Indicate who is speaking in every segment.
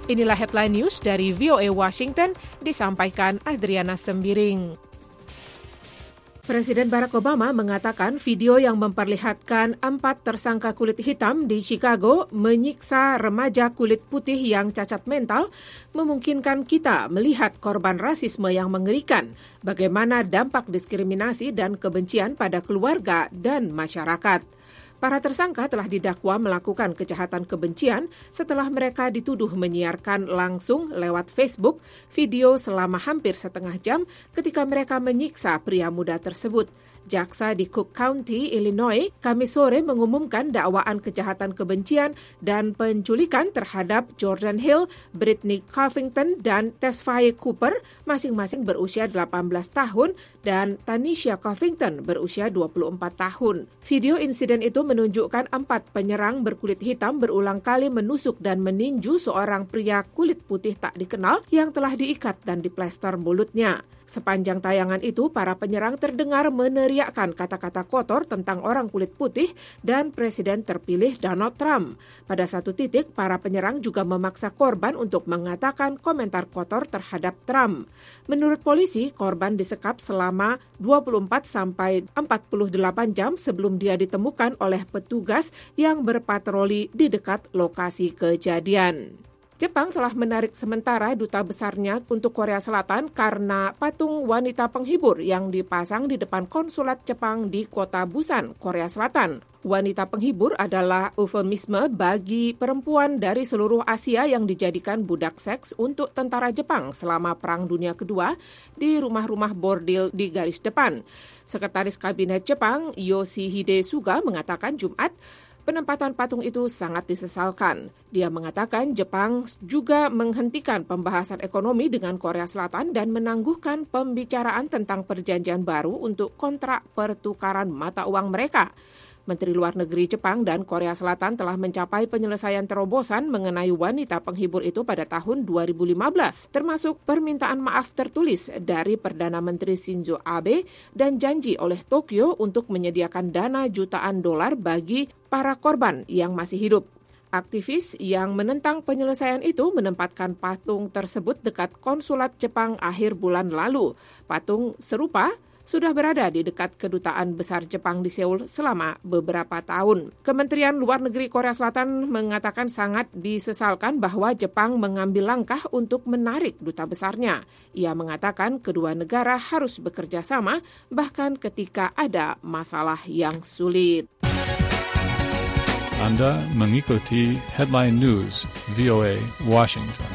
Speaker 1: Inilah headline news dari VOA Washington, disampaikan Adriana Sembiring. Presiden Barack Obama mengatakan video yang memperlihatkan 4 tersangka kulit hitam di Chicago menyiksa remaja kulit putih yang cacat mental memungkinkan kita melihat korban rasisme yang mengerikan, bagaimana dampak diskriminasi dan kebencian pada keluarga dan masyarakat. Para tersangka telah didakwa melakukan kejahatan kebencian setelah mereka dituduh menyiarkan langsung lewat Facebook video selama hampir setengah jam ketika mereka menyiksa pria muda tersebut. Jaksa di Cook County, Illinois, Kamis sore mengumumkan dakwaan kejahatan kebencian dan penculikan terhadap Jordan Hill, Brittany Covington, dan Tesfaye Cooper, masing-masing berusia 18 tahun, dan Tanisha Covington berusia 24 tahun. Video insiden itu menunjukkan 4 penyerang berkulit hitam berulang kali menusuk dan meninju seorang pria kulit putih tak dikenal yang telah diikat dan diplester mulutnya. Sepanjang tayangan itu, para penyerang terdengar meneriakkan kata-kata kotor tentang orang kulit putih dan Presiden terpilih Donald Trump. Pada satu titik, para penyerang juga memaksa korban untuk mengatakan komentar kotor terhadap Trump. Menurut polisi, korban disekap selama 24-48 jam sebelum dia ditemukan oleh petugas yang berpatroli di dekat lokasi kejadian. Jepang telah menarik sementara duta besarnya untuk Korea Selatan karena patung wanita penghibur yang dipasang di depan konsulat Jepang di kota Busan, Korea Selatan. Wanita penghibur adalah eufemisme bagi perempuan dari seluruh Asia yang dijadikan budak seks untuk tentara Jepang selama Perang Dunia Kedua di rumah-rumah bordil di garis depan. Sekretaris Kabinet Jepang, Yoshihide Suga, mengatakan Jumat, penempatan patung itu sangat disesalkan. Dia mengatakan Jepang juga menghentikan pembahasan ekonomi dengan Korea Selatan dan menangguhkan pembicaraan tentang perjanjian baru untuk kontrak pertukaran mata uang mereka. Menteri Luar Negeri Jepang dan Korea Selatan telah mencapai penyelesaian terobosan mengenai wanita penghibur itu pada tahun 2015, termasuk permintaan maaf tertulis dari Perdana Menteri Shinzo Abe dan janji oleh Tokyo untuk menyediakan dana jutaan dolar bagi para korban yang masih hidup. Aktivis yang menentang penyelesaian itu menempatkan patung tersebut dekat konsulat Jepang akhir bulan lalu. Patung serupa sudah berada di dekat Kedutaan Besar Jepang di Seoul selama beberapa tahun. Kementerian Luar Negeri Korea Selatan mengatakan sangat disesalkan bahwa Jepang mengambil langkah untuk menarik duta besarnya. Ia mengatakan kedua negara harus bekerja sama bahkan ketika ada masalah yang sulit.
Speaker 2: Anda mengikuti Headline News VOA Washington.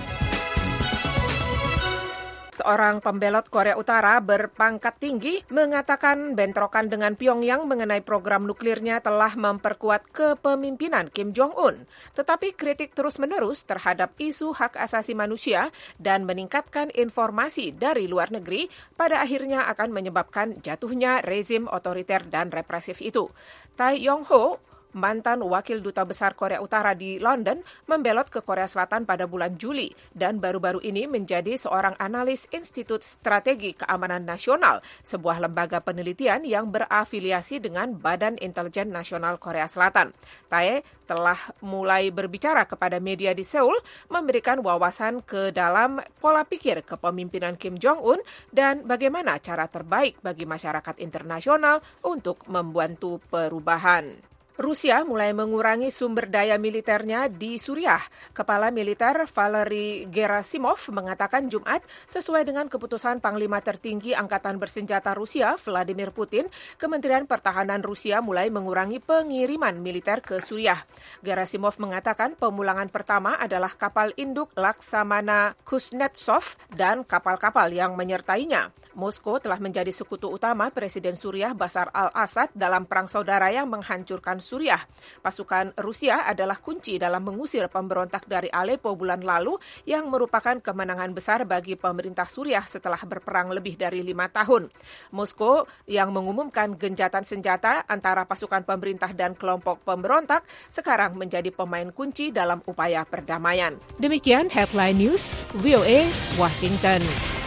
Speaker 1: Seorang pembelot Korea Utara berpangkat tinggi mengatakan bentrokan dengan Pyongyang mengenai program nuklirnya telah memperkuat kepemimpinan Kim Jong-un. Tetapi kritik terus-menerus terhadap isu hak asasi manusia dan meningkatkan informasi dari luar negeri pada akhirnya akan menyebabkan jatuhnya rezim otoriter dan represif itu. Tai Yong-ho, mantan wakil duta besar Korea Utara di London, membelot ke Korea Selatan pada bulan Juli dan baru-baru ini menjadi seorang analis Institut Strategi Keamanan Nasional, sebuah lembaga penelitian yang berafiliasi dengan Badan Intelijen Nasional Korea Selatan. Tae telah mulai berbicara kepada media di Seoul, memberikan wawasan ke dalam pola pikir kepemimpinan Kim Jong-un dan bagaimana cara terbaik bagi masyarakat internasional untuk membantu perubahan. Rusia mulai mengurangi sumber daya militernya di Suriah. Kepala Militer Valery Gerasimov mengatakan Jumat, sesuai dengan keputusan Panglima Tertinggi Angkatan Bersenjata Rusia, Vladimir Putin, Kementerian Pertahanan Rusia mulai mengurangi pengiriman militer ke Suriah. Gerasimov mengatakan pemulangan pertama adalah kapal induk Laksamana Kuznetsov dan kapal-kapal yang menyertainya. Moskow telah menjadi sekutu utama Presiden Suriah Bashar al-Assad dalam perang saudara yang menghancurkan Suriah. Pasukan Rusia adalah kunci dalam mengusir pemberontak dari Aleppo bulan lalu yang merupakan kemenangan besar bagi pemerintah Suriah setelah berperang lebih dari 5 tahun. Moskow yang mengumumkan gencatan senjata antara pasukan pemerintah dan kelompok pemberontak sekarang menjadi pemain kunci dalam upaya perdamaian. Demikian Headline News VOA Washington.